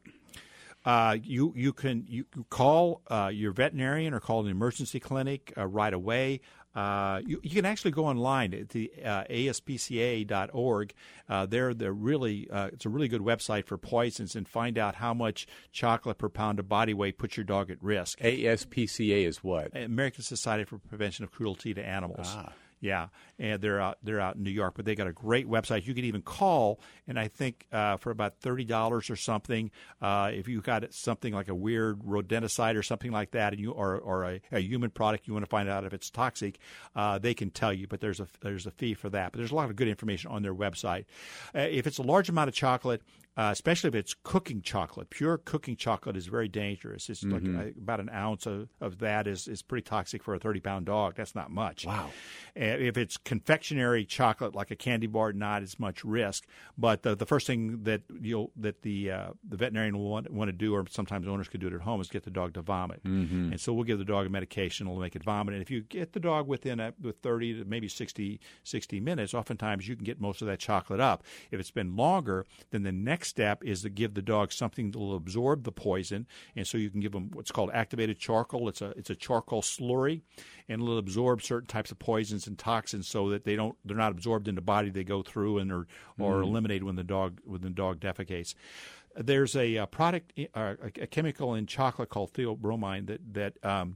Uh, you you can you call uh, your veterinarian or call an emergency clinic uh, right away. Uh, you, you can actually go online at the uh, A S P C A dot org. Uh, they're they're really uh, it's a really good website for poisons, and find out how much chocolate per pound of body weight puts your dog at risk. A S P C A is what? American Society for Prevention of Cruelty to Animals. Ah. Yeah, and they're out they're out in New York, but they got a great website. You can even call, and I think uh, for about thirty dollars or something, uh, if you got something like a weird rodenticide or something like that, and you or or a, a human product, you want to find out if it's toxic, uh, they can tell you. But there's a there's a fee for that. But there's a lot of good information on their website. Uh, if it's a large amount of chocolate, Uh, especially if it's cooking chocolate. Pure cooking chocolate is very dangerous. It's Mm-hmm. like uh, about an ounce of, of that is, is pretty toxic for a thirty-pound dog. That's not much. Wow. And if it's confectionery chocolate, like a candy bar, not as much risk. But the, the first thing that you'll that the uh, the veterinarian will want, want to do, or sometimes owners could do it at home, is get the dog to vomit. Mm-hmm. And so we'll give the dog a medication that'll make it vomit. And if you get the dog within a, with thirty to maybe sixty, sixty minutes, oftentimes you can get most of that chocolate up. If it's been longer, then the next step is to give the dog something that will absorb the poison. And so you can give them what's called activated charcoal. It's a it's a charcoal slurry, and it'll absorb certain types of poisons and toxins so that they don't they're not absorbed in the body. They go through and are or Mm. eliminated when the dog when the dog defecates. There's a, a product, uh, a, a chemical in chocolate called theobromine that that um,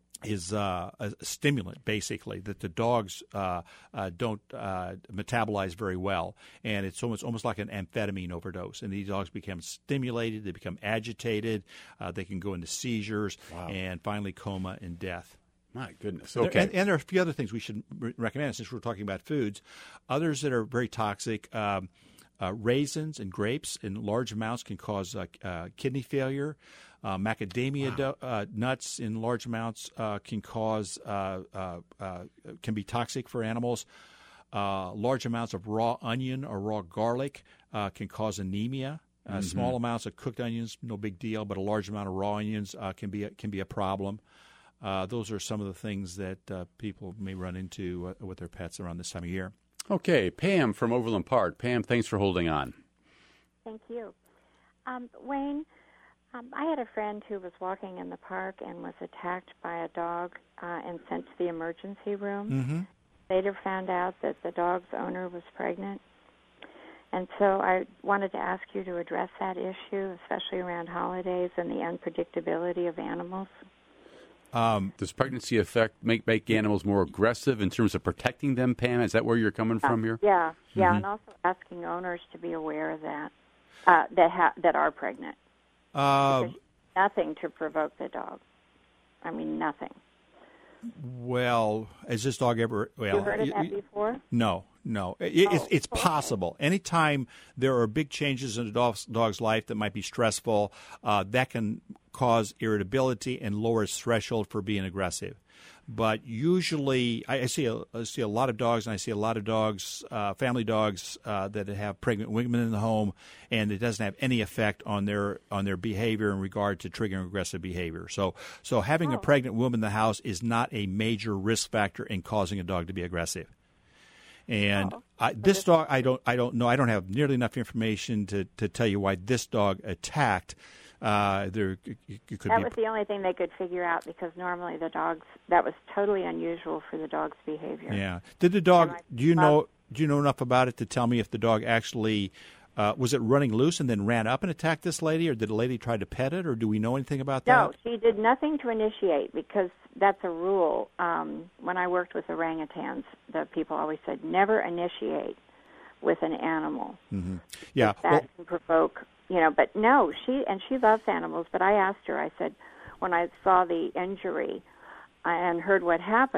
is uh, a stimulant, basically, that the dogs uh, uh, don't uh, metabolize very well. And it's almost, almost like an amphetamine overdose. And these dogs become stimulated, they become agitated, uh, they can go into seizures, Wow. and finally coma and death. My goodness. There- Okay. and, and there are a few other things we should re- recommend, since we're talking about foods. Others that are very toxic, um, uh, raisins and grapes in large amounts can cause uh, uh, kidney failure. Uh, macadamia Wow. do- uh, nuts in large amounts uh, can cause uh, uh, uh, can be toxic for animals. Uh, large amounts of raw onion or raw garlic uh, can cause anemia. Uh, Small amounts of cooked onions, no big deal, but a large amount of raw onions uh, can be a, can be a problem. Uh, those are some of the things that uh, people may run into uh, with their pets around this time of year. Okay, Pam from Overland Park. Pam, thanks for holding on. Thank you. Um, Wayne, um, I had a friend who was walking in the park and was attacked by a dog uh, and sent to the emergency room. Mm-hmm. Later found out that the dog's owner was pregnant. And so I wanted to ask you to address that issue, especially around holidays and the unpredictability of animals. Um, Does pregnancy affect make make animals more aggressive in terms of protecting them, Pam? Is that where you're coming from here? Yeah, yeah, Mm-hmm. and also asking owners to be aware of that, uh, that ha- that are pregnant. uh, There's nothing to provoke the dog. I mean, nothing. well, has this dog ever? Well, you heard of y- that y- before? No, no. It, it's, Oh, it's okay. possible. Anytime there are big changes in a dog's, dog's life that might be stressful, uh, that can cause irritability and lower its threshold for being aggressive. But usually, I, I see a, I see a lot of dogs, and I see a lot of dogs, uh, family dogs, uh, that have pregnant women in the home, and it doesn't have any effect on their on their behavior in regard to triggering aggressive behavior. So, so having a pregnant woman in the house is not a major risk factor in causing a dog to be aggressive. And Oh. I, this dog, I don't, I don't know. I don't have nearly enough information to, to tell you why this dog attacked. Uh, there, it, it could That be. was the only thing they could figure out, because normally the dogs, that was totally unusual for the dog's behavior. Yeah. Did the dog? And I- Do you know? Do you know enough about it to tell me if the dog actually uh, was it running loose and then ran up and attacked this lady, or did the lady try to pet it, or do we know anything about No, that? she did nothing to initiate, because that's a rule. Um, when I worked with orangutans, the people always said, never initiate with an animal. Mm-hmm. Yeah. That Well, can provoke, you know, but no, she, and she loves animals, but I asked her, I said, when I saw the injury and heard what happened,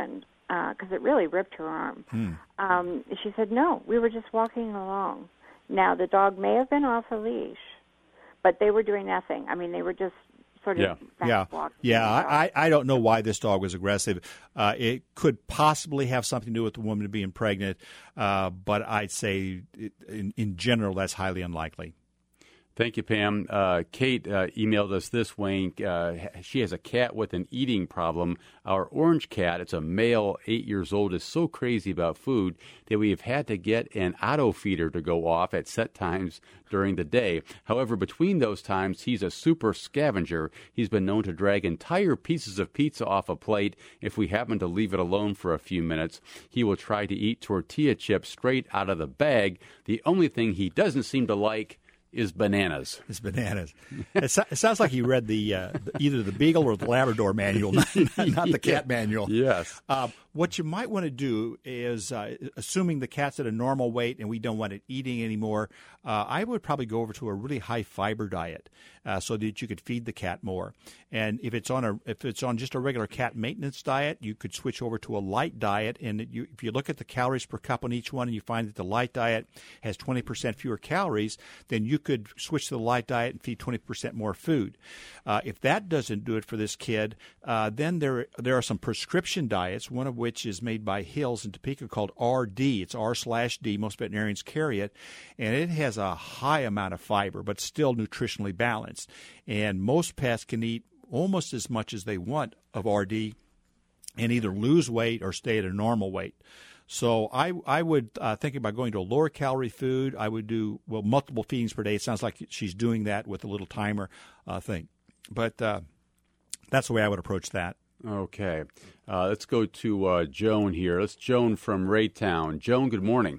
because uh, it really ripped her arm. Hmm. Um, she said, no, we were just walking along. Now, the dog may have been off a leash, but they were doing nothing. I mean, they were just sort of yeah, fast yeah, walking. yeah. I, I don't know why this dog was aggressive. Uh, it could possibly have something to do with the woman being pregnant, uh, but I'd say it, in, in general that's highly unlikely. Thank you, Pam. Uh, Kate uh, emailed us this, Wayne. Uh, she has a cat with an eating problem. Our orange cat, it's a male, eight years old, is so crazy about food that we have had to get an auto feeder to go off at set times during the day. However, between those times, he's a super scavenger. He's been known to drag entire pieces of pizza off a plate if we happen to leave it alone for a few minutes. He will try to eat tortilla chips straight out of the bag. The only thing he doesn't seem to like is bananas. It's bananas. It, so, it sounds like he read the, uh, the either the Beagle or the Labrador manual, not, not the cat manual. Yes. Uh, what you might want to do is, uh, assuming the cat's at a normal weight and we don't want it eating anymore, uh, I would probably go over to a really high fiber diet uh, so that you could feed the cat more. And if it's on a if it's on just a regular cat maintenance diet, you could switch over to a light diet. And it, you, if you look at the calories per cup on each one, and you find that the light diet has twenty percent fewer calories, then you could switch to the light diet and feed twenty percent more food. Uh, if that doesn't do it for this kid, uh, then there there are some prescription diets, one of which is made by Hills in Topeka called R D. It's R slash D. Most veterinarians carry it, and it has a high amount of fiber, but still nutritionally balanced. And most pets can eat almost as much as they want of R D and either lose weight or stay at a normal weight. So I I would uh, think about going to a lower calorie food. I would do, well, multiple feedings per day. It sounds like she's doing that with a little timer uh, thing. But uh, that's the way I would approach that. Okay. Uh, let's go to uh, Joan here. Let's Joan from Raytown. Joan, good morning.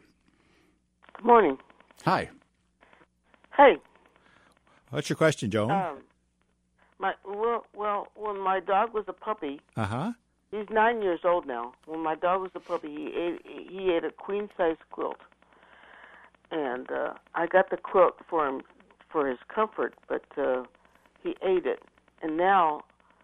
Good morning. Hi. Hey. What's your question, Joan? Um, my well, well, when my dog was a puppy. Uh huh. He's nine years old now. When my dog was a puppy, he ate he ate a queen size quilt, and uh, I got the quilt for him for his comfort, but uh, he ate it. And now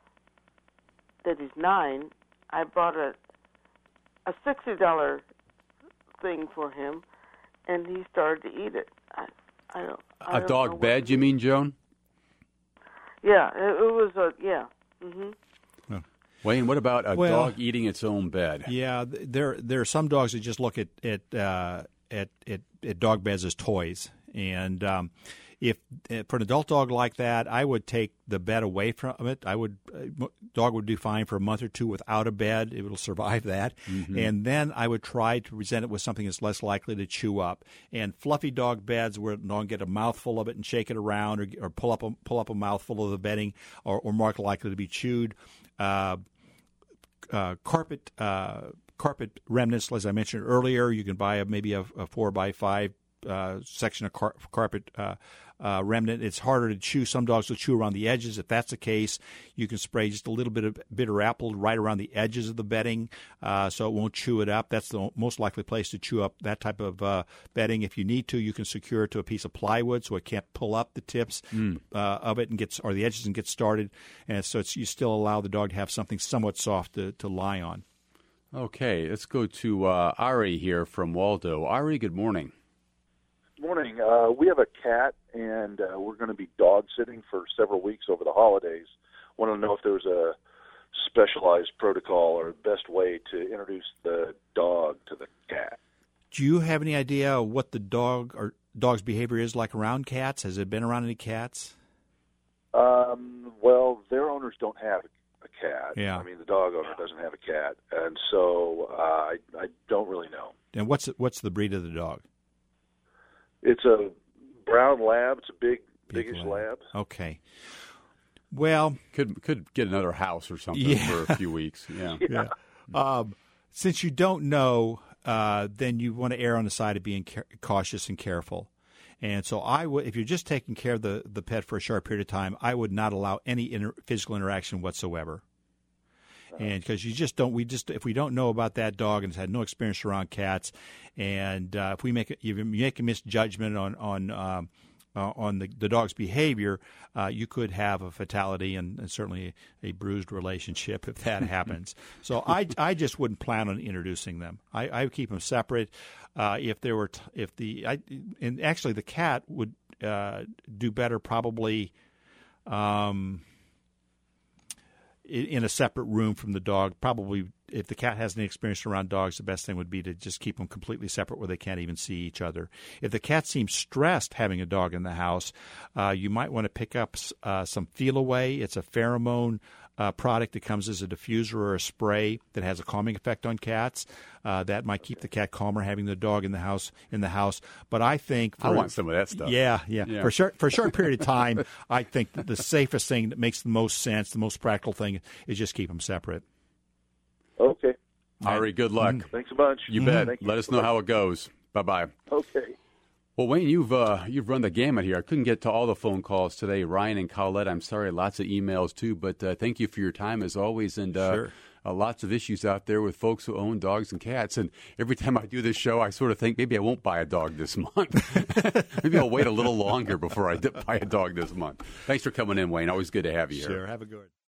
that he's nine, I bought a a sixty dollar thing for him, and he started to eat it. I, I don't. I A don't dog bed, you mean, Joan? Yeah, it, it was a yeah. Mm-hmm. Wayne, what about a Well, dog eating its own bed? Yeah, there there are some dogs that just look at at uh, at, at at dog beds as toys, and um, if for an adult dog like that, I would take the bed away from it. I would uh, dog would do fine for a month or two without a bed; it will survive that, Mm-hmm. and then I would try to present it with something that's less likely to chew up. And fluffy dog beds where the dog get a mouthful of it and shake it around, or, or pull up a, pull up a mouthful of the bedding, or, or more likely to be chewed. Uh, Uh, carpet uh, carpet remnants, as I mentioned earlier. You can buy a, maybe a, a four by five uh, section of car- carpet uh, uh, remnant. It's harder to chew. Some dogs will chew around the edges. If that's the case, you can spray just a little bit of bitter apple right around the edges of the bedding, uh, so it won't chew it up. That's the most likely place to chew up that type of uh, bedding. If you need to, you can secure it to a piece of plywood so it can't pull up the tips mm. uh, of it and gets or the edges and get started. And so it's, you still allow the dog to have something somewhat soft to, to lie on. Okay, let's go to uh, Ari here from Waldo. Ari, good morning. Morning. Uh, we have a cat, and uh, we're going to be dog sitting for several weeks over the holidays. Want to know if there's a specialized protocol or best way to introduce the dog to the cat. Do you have any idea what the dog or dog's behavior is like around cats? Has it been around any cats? Um, well, their owners don't have a cat. Yeah. I mean, the dog owner doesn't have a cat, and so uh, I, I don't really know. And what's what's the breed of the dog? It's a brown lab. It's a big, Big biggish lab. lab. Okay. Well, could could get another house or something yeah. for a few weeks. Yeah. yeah. Um, since you don't know, uh, then you want to err on the side of being ca- cautious and careful. And so, I would, if you're just taking care of the, the pet for a short period of time, I would not allow any inter- physical interaction whatsoever. And because you just don't, we just if we don't know about that dog and has had no experience around cats, and uh, if we make a, you make a misjudgment on on um, uh, on the, the dog's behavior, uh, you could have a fatality and, and certainly a, a bruised relationship if that happens. So I, I just wouldn't plan on introducing them. I, I would keep them separate. Uh, if there were, t- if the, I, and actually the cat would uh, do better probably um, in, in a separate room from the dog. Probably if the cat has any experience around dogs, the best thing would be to just keep them completely separate where they can't even see each other. If the cat seems stressed having a dog in the house, uh, you might want to pick up uh, some Feel Away. It's a pheromone Uh, product that comes as a diffuser or a spray that has a calming effect on cats. Uh, that might keep the cat calmer having the dog in the house. In the house, but I think for, I want some of that stuff. Yeah, yeah. yeah. For short for a short period of time, I think that the safest thing that makes the most sense, the most practical thing, is just keep them separate. Okay. Ari, good luck. Mm-hmm. Thanks a bunch. You bet. Thank Let you. us know how it goes. Bye bye. Okay. Well, Wayne, you've uh, you've run the gamut here. I couldn't get to all the phone calls today. Ryan and Colette, I'm sorry, lots of emails too, but uh, thank you for your time as always. And uh, sure. uh, lots of issues out there with folks who own dogs and cats. And every time I do this show, I sort of think maybe I won't buy a dog this month. Maybe I'll wait a little longer before I buy a dog this month. Thanks for coming in, Wayne. Always good to have you sure. here. Have a good